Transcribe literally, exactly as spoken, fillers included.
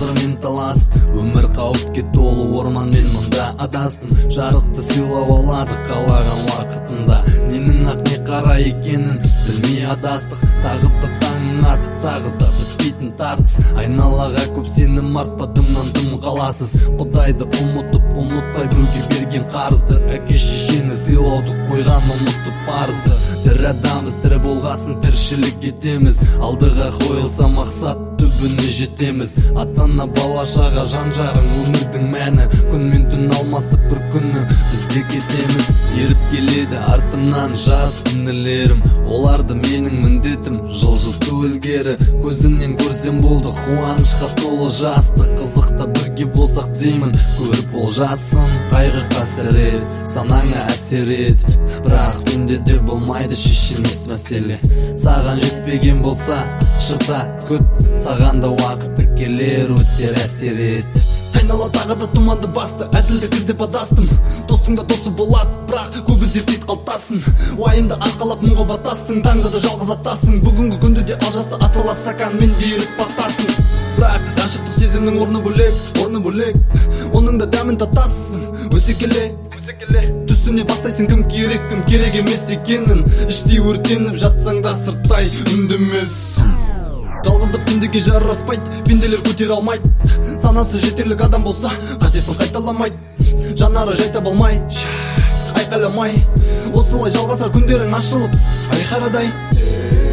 тағдырмен таласып, өмір қауіпке толы орман, мен мұнда адастым. Жарықты сыйлап алады қалаған уақытында, ненің ақ не қара екенін білмей адастық. Тағы да таң атып, тағы да бітпейтін тартыс. Айналаға көп сенім артпадымнан дым қаласыз. Құдайды ұмытып, ұмытпай біреуге берген қарызды, әке шешені сыйлауды қойған ұмытып парызды. Тірі адамбыз, тірі болғасын тіршілік етеміз, алдыға қойылса мақсат түбіне жетеміз. Ата-ана бала-шаға жан-жарың өмірдің мәні, күн мен түн алмасып бір күні бізде кетеміз. Еріп келеді артымнан жас күнілерім, оларды менің міндетім жылжыту ілгері. Көзінен көрсем болды қуанышқа толы жасты, қызықта бірге болсақ деймін, көріп ол жасын. Қайғы қасірет санаңа әсер етіп, бірақ менде де болмайды шешілмес мәселе. Саған жетпеген болса шыда күт, саған да уақыты келер өтер әсер ет. Айнала тағы да тұманды басты, әділдік іздеп адастым. Досың да досы болады, бірақ көп іздеп тет қалтасын. Уайымды арқалап мұңға батасың, таңда да жалғыз атасың. Бүгінгі күнде де алжасты аталар сакан мен беріп батасың. Бірақ ғашықтық сезімнің орны бөлек, орны бөлек, оның да дәмін татасың. Өсе келе түсіне бастайсың кім керек, кім керек емес екенін. Іштей өртеніп жатсаң да сырттай үндемессің. Жалғыздық пендеге жараспайды, пенделер көтере алмайды. Санасы жетерлік адам болса қатесін қайталамайды. Жанары жайта болмай, айқайламай, осылай жалғасар күндерің ашылып айқарадай.